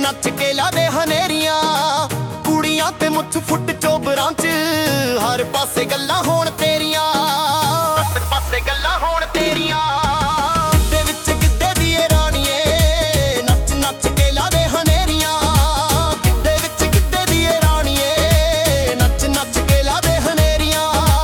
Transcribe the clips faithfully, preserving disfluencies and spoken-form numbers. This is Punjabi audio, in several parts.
ਨੱਚ ਕੇ ਲਾ ਦੇ ਹਨੇਰੀਆਂ। ਕੁੜੀਆਂ ਤੇ ਮੁੱਛ ਫੁੱਟ ਚੋਬਰਾਂ 'ਚ ਹਰ ਪਾਸੇ ਗੱਲਾਂ ਹੋਣ ਤੇਰੀਆਂ, ਹਰ ਪਾਸੇ ਗੱਲਾਂ ਹੋਣ ਤੇਰੀਆਂ। ਗਿੱਧੇ ਵਿੱਚ ਗਿੱਧੇ ਦੀ ਏ ਰਾਣੀਏ, ਨੱਚ ਨੱਚ ਕੇ ਲਾ ਦੇ ਹਨੇਰੀਆਂ। ਗਿੱਧੇ ਵਿੱਚ ਗਿੱਧੇ ਦੀ ਏ ਰਾਣੀਏ, ਨੱਚ ਨੱਚ ਕੇ ਲਾ ਦੇ ਹਨੇਰੀਆਂ।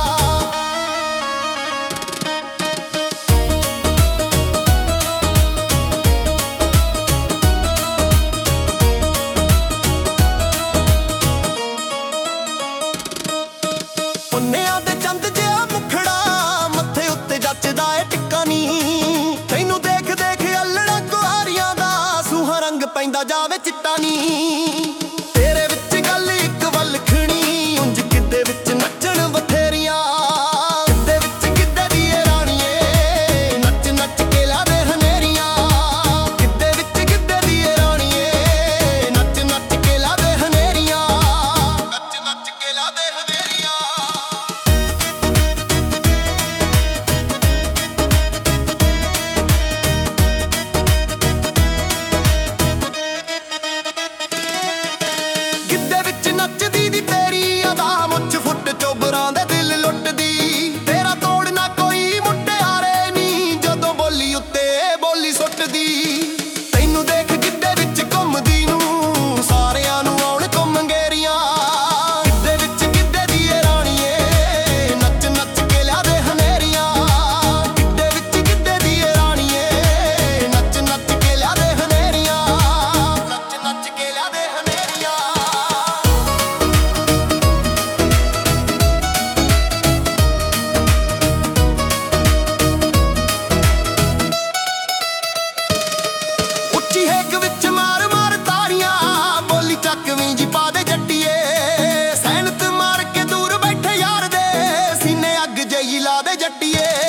ਪੁੰਨਿਆਂ ਦੇ ਚੰਦ ਜਿਹਾ ਮੁਖੜਾ, ਮੱਥੇ ਉੱਤੇ ਜੱਚਦਾ ਏ ਟਿੱਕਾ ਨੀ। ਤੈਨੂੰ ਦੇਖ ਦੇਖ ਅਲੜਾ ਕੁਆਰੀਆਂ ਦਾ ਸੂਹਾ ਰੰਗ ਪੈਂਦਾ ਜਾਵੇ ਚਿੱਟਾ ਨੀ। ਤੇਰੇ ਵਿੱਚ ਗੱਲ ਇੱਕ ਵਲਖਣੀ, ਉਂਝ ਗਿੱਧੇ ਵਿੱਚ ਨੱਚਣ ਬਥੇਰੀਆਂ। ਗਿੱਧੇ ਵਿੱਚ ਗਿੱਧੇ ਦੀ ਏ ਰਾਣੀਏ, ਨੱਚ ਨੱਚ ਕੇ ਲਾ ਦੇ ਹਨੇਰੀਆਂ। ਗਿੱਧੇ ਵਿੱਚ ਗਿੱਧੇ ਦੀ ਏ ਰਾਣੀਏ, ਨੱਚ ਨੱਚ ਕੇ ਲਾ ਦੇ ਹਨੇਰੀਆਂ। ਨੱਚ ਨੱਚ ਕੇ ਲਾ ਦੇ ਹਨੇਰੀਆਂ। ਗਿੱਧੇ ਵਿੱਚ ਨੱਚਦੀ ਦੀ ਤੇਰੀ ਅਦਾ, ਮੁੱਛ ਫੁੱਟ ਚੋਬਰਾਂ ਦੇ ਦਿਲ ਲੁੱਟਦੀ। ਤੇਰਾ ਤੋੜ ਨਾ ਕੋਈ ਮੁਟਿਆਰੇ ਨੀ, ਜਦੋਂ ਬੋਲੀ ਉੱਤੇ ਬੋਲੀ ਸੁੱਟਦੀ। ਤੈਨੂੰ ਦੇਖ ਗਿੱਧੇ ਵਿੱਚ ਘੁੰਮਦੀ ਨੂੰ ਸਾਰਿਆਂ ਨੂੰ ਆਉਣ ਘੁੰਮੰਗੇਰੀਆਂ। ਗਿੱਧੇ ਵਿੱਚ ਗਿੱਧੇ ਦੀ ਏ ਰਾਣੀਏ, ਨੱਚ ਨੱਚ ਕੇ ਲਾ ਦੇ ਹਨੇਰੀਆਂ। ਗਿੱਧੇ ਵਿੱਚ ਗਿੱਧੇ ਦੀ ਏ ਰਾਣੀਏ, ਨੱਚ ਨੱਚ ਕੇ ਲਾ ਦੇ ਹਨੇਰੀਆਂ। ਨੱਚ ਨੱਚ ਕੇ ਲਾ ਦੇ ਹਨੇਰੀਆਂ। ਉੱਚੀ ਹੇਕ ਵਿੱਚ ਮਾਰ ਮਾਰ ਤਾੜੀਆਂ, ਬੋਲੀ ਚੱਕਵੀਂ ਜੀ ਪਾ ਦੇ ਜੱਟੀਏ। ਸੈਨਤ ਮਾਰ ਕੇ ਦੂਰ ਬੈਠੇ ਯਾਰ ਦੇ, ਸੀਨੇ ਅੱਗ ਜਈ ਲਾ ਦੇ ਜੱਟੀਏ।